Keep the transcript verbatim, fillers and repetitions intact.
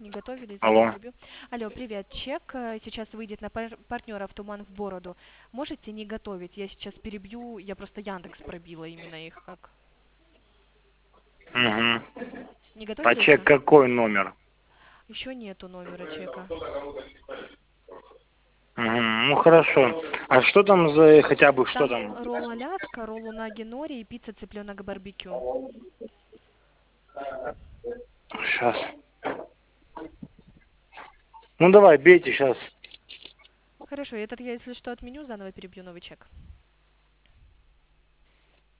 Не готовили, извините, Алло. перебью. Алло, привет. Чек э, сейчас выйдет на пар- партнеров «Туман в бороду». Можете не готовить? Я сейчас перебью, я просто Яндекс пробила именно их как. Угу. Не А готовили чек еще? какой номер? Еще нету номера чека. Мгм. Ну хорошо. А что там за хотя бы что Там там? ролл Аляска, ролл унаги нори и пицца цыпленок барбекю. Сейчас. Ну давай, бейте сейчас. Хорошо, этот я, если что, отменю, заново перебью новый чек.